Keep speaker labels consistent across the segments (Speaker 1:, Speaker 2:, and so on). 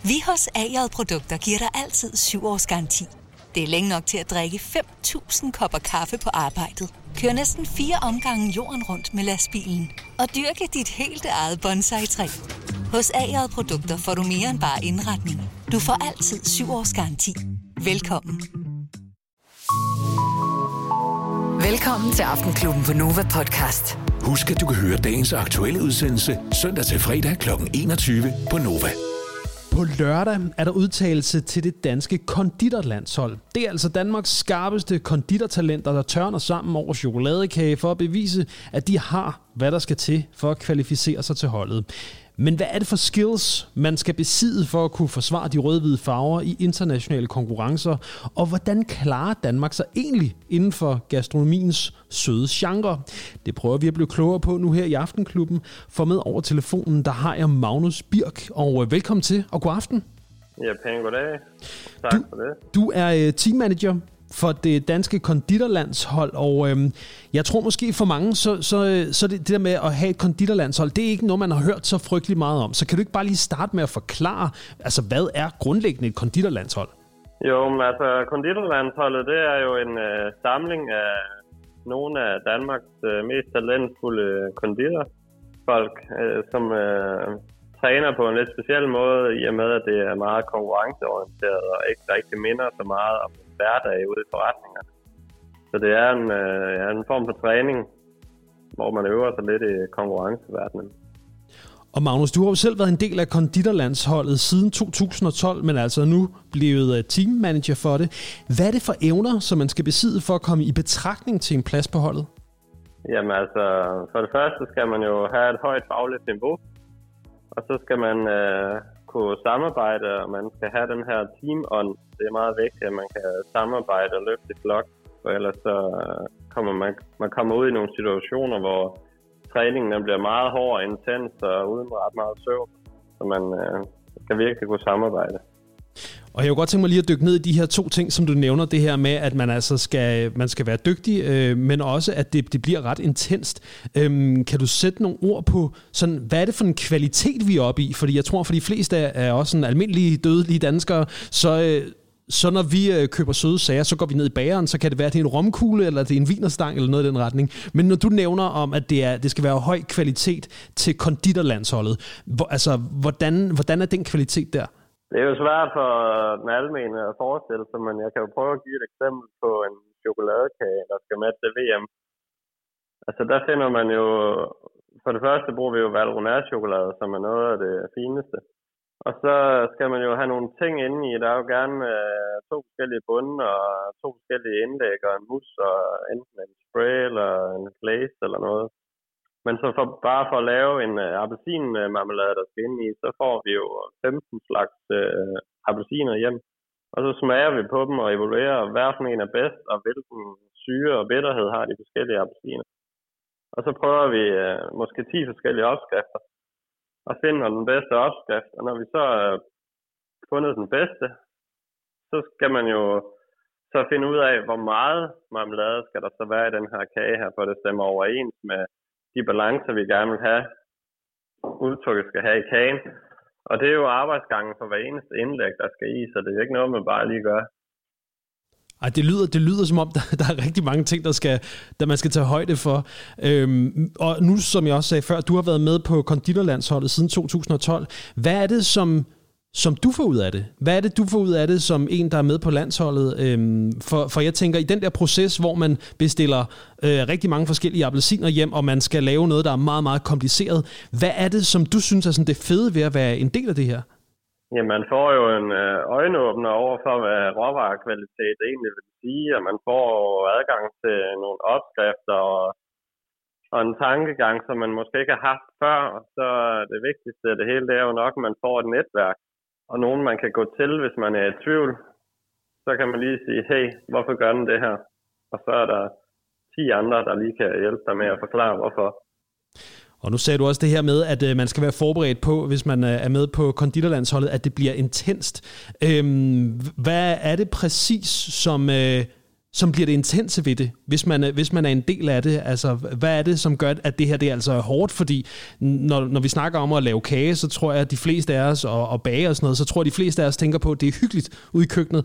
Speaker 1: Vi hos A-J Produkter giver dig altid 7 års garanti. Det er længe nok til at drikke 5.000 kopper kaffe på arbejdet. Kør næsten 4 omgange jorden rundt med lastbilen. Og dyrke dit helt eget bonsai-træ. Hos A-J Produkter får du mere end bare indretning. Du får altid 7 års garanti. Velkommen.
Speaker 2: Velkommen til Aftenklubben på Nova Podcast.
Speaker 3: Husk, at du kan høre dagens aktuelle udsendelse søndag til fredag kl. 21 på Nova.
Speaker 4: På lørdag er der udtalelse til det danske konditorlandshold. Det er altså Danmarks skarpeste konditortalenter, der tørner sammen over chokoladekage for at bevise, at de har, hvad der skal til for at kvalificere sig til holdet. Men hvad er det for skills, man skal besidde for at kunne forsvare de rød-hvide farver i internationale konkurrencer? Og hvordan klarer Danmark sig egentlig inden for gastronomiens søde genre? Det prøver vi at blive klogere på nu her i Aftenklubben. For med over telefonen, der har jeg Magnus Birk. Og velkommen til, og god aften.
Speaker 5: Ja, pænt goddag. Tak for det.
Speaker 4: Du er teammanager for det danske konditorlandshold, og jeg tror måske for mange, så det der med at have et konditorlandshold, det er ikke noget, man har hørt så frygtelig meget om. Så kan du ikke bare lige starte med at forklare, altså hvad er grundlæggende et konditorlandshold?
Speaker 5: Jo, men altså konditorlandsholdet, det er jo en samling af nogle af Danmarks mest talentfulde konditorfolk, som træner på en lidt speciel måde, i og med, at det er meget konkurrenceorienteret og ikke rigtig minder så meget om hverdag ude i forretningerne. Så det er en form for træning, hvor man øver sig lidt i konkurrenceverdenen.
Speaker 4: Og Magnus, du har jo selv været en del af konditorlandsholdet siden 2012, men altså nu blevet teammanager for det. Hvad er det for evner, som man skal besidde for at komme i betragtning til en plads på holdet?
Speaker 5: Jamen altså, for det første skal man jo have et højt fagligt niveau, og så skal man kunne samarbejde, og man skal have den her team-ånd. Det er meget vigtigt, at man kan samarbejde og løfte i flok, for ellers så kommer man kommer ud i nogle situationer, hvor træningen bliver meget hård og intens og uden ret meget søvn, så man skal virkelig kunne samarbejde.
Speaker 4: Og jeg kunne godt tænke mig lige at dykke ned i de her 2 ting, som du nævner, det her med, at man altså skal være dygtig, men også, at det bliver ret intenst. Kan du sætte nogle ord på, sådan, hvad er det for en kvalitet, vi er oppe i? Fordi jeg tror, for de fleste er også sådan almindelige, dødelige danskere, så når vi køber søde sager, så går vi ned i bageren, så kan det være, at det er en romkugle, eller det er en wienerstang, eller noget i den retning. Men når du nævner om, at det skal være høj kvalitet til konditorlandsholdet, altså, hvordan er den kvalitet der?
Speaker 5: Det er jo svært for den almene at forestille sig, men jeg kan jo prøve at give et eksempel på en chokoladekage, der skal med til VM. Altså der finder man jo, for det første bruger vi jo Valrhona-chokolade, som er noget af det fineste. Og så skal man jo have nogle ting inde i. Der er jo gerne 2 forskellige bunde og 2 forskellige indlæg og en mus og enten en spray eller en glaze eller noget. Men så bare for at lave en appelsinmarmelade, der skal ind i, så får vi jo 15 slags appelsiner hjem. Og så smager vi på dem og evaluerer, hvad for en er bedst, og hvilken syre og bitterhed har de forskellige appelsiner. Og så prøver vi måske 10 forskellige opskrifter, og finder den bedste opskrift. Og når vi så har fundet den bedste, så skal man jo så finde ud af, hvor meget marmelade skal der så være i den her kage her, for det stemmer overens med de balancer, vi gerne vil have, udtrykket skal have i kagen. Og det er jo arbejdsgangen for hver eneste indlæg, der skal i, så det er ikke noget, man bare lige gør.
Speaker 4: Ej, det lyder som om, der er rigtig mange ting, der man skal tage højde for. Og nu, som jeg også sagde før, du har været med på konditorlandsholdet siden 2012. Hvad er det, som du får ud af det? Hvad er det, du får ud af det som en, der er med på landsholdet? For jeg tænker, i den der proces, hvor man bestiller rigtig mange forskellige appelsiner hjem, og man skal lave noget, der er meget, meget kompliceret. Hvad er det, som du synes er sådan det fede ved at være en del af det her?
Speaker 5: Ja, man får jo en øjenåbner over for, hvad råvarekvalitet egentlig vil sige, og man får adgang til nogle opskrifter og en tankegang, som man måske ikke har haft før. Og så det vigtigste af det hele, det er jo nok, at man får et netværk, og nogen man kan gå til, hvis man er i tvivl. Så kan man lige sige, hey, hvorfor gør den det her? Og så er der 10 andre, der lige kan hjælpe dig med at forklare, hvorfor.
Speaker 4: Og nu sagde du også det her med, at man skal være forberedt på, hvis man er med på konditorlandsholdet, at det bliver intenst. Hvad er det præcis, som bliver det intense ved det, hvis man er en del af det? Altså, hvad er det, som gør, at det her det er altså hårdt? Fordi når vi snakker om at lave kage, så tror jeg, at de fleste af os, og bage og sådan noget, så tror jeg, at de fleste af os tænker på, at det er hyggeligt ude i køkkenet.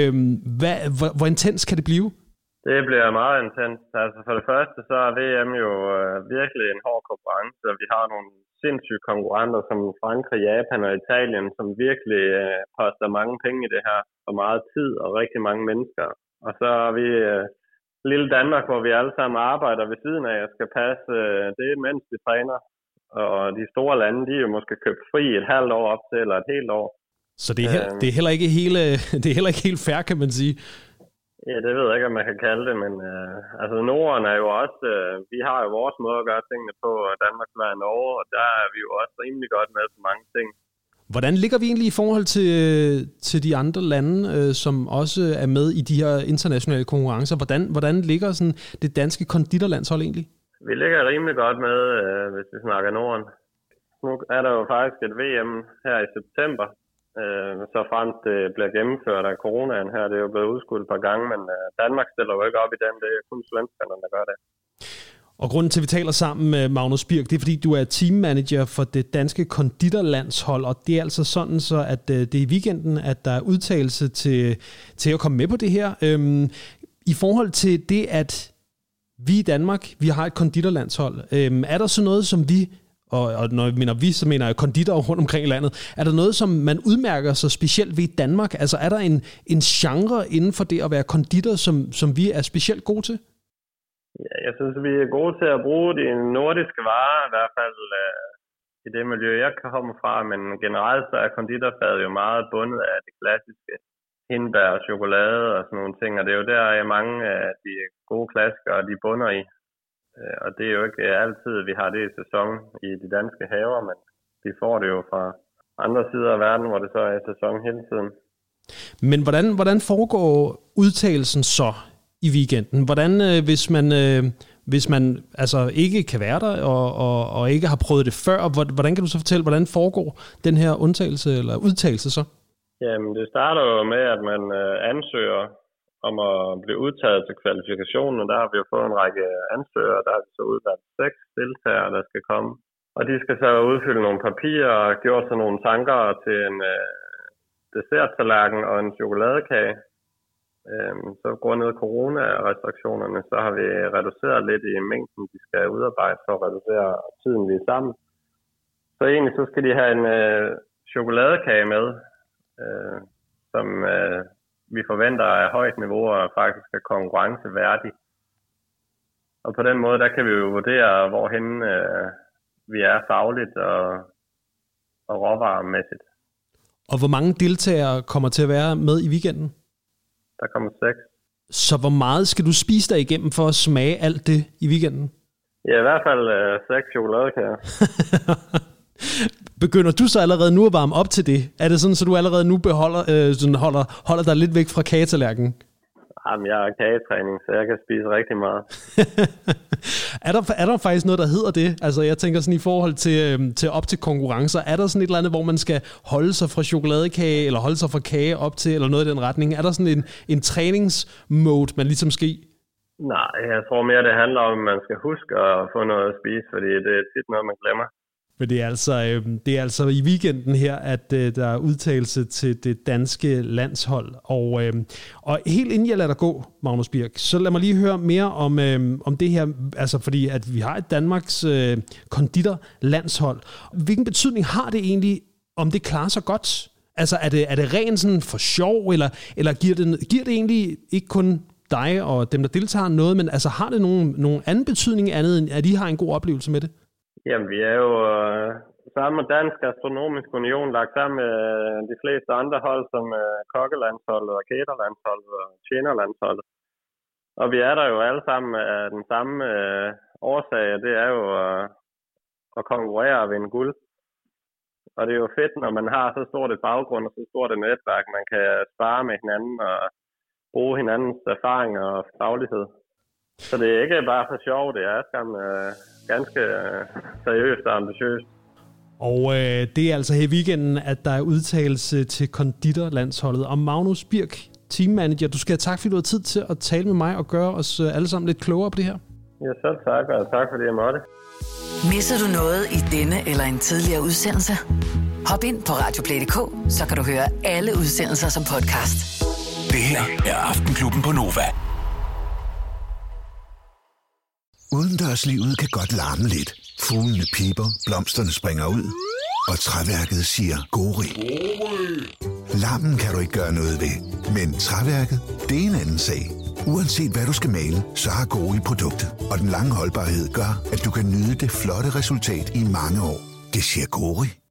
Speaker 4: Hvor intens kan det blive?
Speaker 5: Det bliver meget intens. Altså for det første, så er VM jo virkelig en hård konkurrence, og vi har nogle sindssyge konkurrenter som Frankrig, Japan og Italien, som virkelig poster mange penge i det her, og meget tid og rigtig mange mennesker. Og så er vi lille Danmark, hvor vi alle sammen arbejder ved siden af og skal passe det, mens vi træner. Og de store lande, de er jo måske købt fri et halvt år op til, eller et helt år.
Speaker 4: Så det er heller ikke helt fair, kan man sige.
Speaker 5: Ja, det ved jeg ikke, om man kan kalde det, men altså Norden er jo også, vi har jo vores måde at gøre tingene på, og Danmark, Sverige og Norge, og der er vi jo også rimelig godt med på mange ting.
Speaker 4: Hvordan ligger vi egentlig i forhold til de andre lande, som også er med i de her internationale konkurrencer? Hvordan ligger sådan det danske konditorlandshold egentlig?
Speaker 5: Vi ligger rimelig godt med, hvis vi snakker Norden. Nu er der jo faktisk et VM her i september, så frem det bliver gennemført af coronaen her. Det er jo blevet udskudt et par gange, men Danmark stiller jo ikke op i den. Det er kun svenskerne, der gør det.
Speaker 4: Og grunden til, at vi taler sammen med Magnus Birk, det er, fordi du er teammanager for det danske konditorlandshold, og det er altså sådan, så at det er i weekenden, at der er udtalelse til at komme med på det her. I forhold til det, at vi i Danmark, vi har et konditorlandshold, er der så noget, som vi, og når jeg mener vi, så mener jeg konditorer rundt omkring i landet, er der noget, som man udmærker sig specielt ved i Danmark? Altså er der en genre inden for det at være konditor, som vi er specielt gode til?
Speaker 5: Ja, jeg synes, vi er gode til at bruge de nordiske varer, i hvert fald i det miljø, jeg kommer fra, men generelt så er konditorfaget jo meget bundet af det klassiske hindbær og chokolade og sådan nogle ting, og det er jo der mange af de gode klassikere, de bunder i. Og det er jo ikke altid, vi har det i sæson i de danske haver, men vi får det jo fra andre sider af verden, hvor det så er i sæson hele tiden.
Speaker 4: Men hvordan foregår udtalelsen så i weekenden? Hvordan, hvis man altså ikke kan være der og ikke har prøvet det før, hvordan kan du så fortælle, hvordan foregår den her undtagelse eller udtalelse så?
Speaker 5: Jamen, det starter jo med, at man ansøger om at blive udtaget til kvalifikationen, og der har vi jo fået en række ansøgere, der har vi så udvalgt 6 deltagere, der skal komme. Og de skal så udfylde nogle papirer og gjort sig nogle tanker til en desserttallerken og en chokoladekage. Så grundet corona-restriktionerne, så har vi reduceret lidt i mængden, de skal udarbejde for at reducere tiden, vi er sammen. Så egentlig så skal de have en chokoladekage med, som vi forventer er højt niveau og faktisk er konkurrenceværdig. Og på den måde, der kan vi jo vurdere, hvorhen vi er fagligt og råvaremæssigt.
Speaker 4: Og hvor mange deltagere kommer til at være med i weekenden?
Speaker 5: Der kommer 6.
Speaker 4: Så hvor meget skal du spise dig igennem for at smage alt det i weekenden?
Speaker 5: Ja, i hvert fald 6 chokoladekager.
Speaker 4: Begynder du så allerede nu at varme op til det? Er det sådan, så du allerede nu holder dig lidt væk fra kagetallerkenen?
Speaker 5: Jamen, jeg har kagetræning, så jeg kan spise rigtig meget.
Speaker 4: Er der faktisk noget, der hedder det? Altså, jeg tænker sådan i forhold til op til konkurrencer. Er der sådan et eller andet, hvor man skal holde sig fra chokoladekage, eller holde sig fra kage op til, eller noget i den retning? Er der sådan en træningsmode, man ligesom skal i?
Speaker 5: Nej, jeg tror mere, det handler om, at man skal huske at få noget at spise, fordi det er tit noget, man glemmer.
Speaker 4: Men det er altså i weekenden her, at der er udtalelse til det danske landshold. Og helt inden jeg lader dig gå, Magnus Birk, så lad mig lige høre mere om det her, altså fordi at vi har et Danmarks konditorlandshold. Hvilken betydning har det egentlig, om det klarer sig godt? Altså er det rent sådan for sjov, eller giver det egentlig ikke kun dig og dem, der deltager noget, men altså har det nogen anden betydning andet, end at de har en god oplevelse med det?
Speaker 5: Jamen, vi er jo sammen med Dansk Astronomisk Union lagt sammen med de fleste andre hold, som kokkelandsholdet og caterlandsholdet og tjenerlandsholdet. Og vi er der jo alle sammen af den samme årsag, og det er jo at konkurrere og vinde guld. Og det er jo fedt, når man har så stort et baggrund og så stort et netværk, man kan spare med hinanden og bruge hinandens erfaring og faglighed. Så det er ikke bare for sjov, det er ganske seriøst og ambitiøst.
Speaker 4: Og det er altså her i weekenden, at der er udtalelse til konditorlandsholdet. Og Magnus Birk, teammanager. Du skal have tak, fordi du har tid til at tale med mig og gøre os alle sammen lidt klogere på det her.
Speaker 5: Ja, selv tak, og tak fordi jeg måtte.
Speaker 2: Misser du noget i denne eller en tidligere udsendelse? Hop ind på radioplay.dk, så kan du høre alle udsendelser som podcast.
Speaker 3: Det her er Aftenklubben på Nova.
Speaker 6: Udendørslivet kan godt larme lidt. Fuglene piper, blomsterne springer ud, og træværket siger gori. Larmen kan du ikke gøre noget ved, men træværket, det er en anden sag. Uanset hvad du skal male, så har Gori produktet, og den lange holdbarhed gør, at du kan nyde det flotte resultat i mange år. Det siger Gori.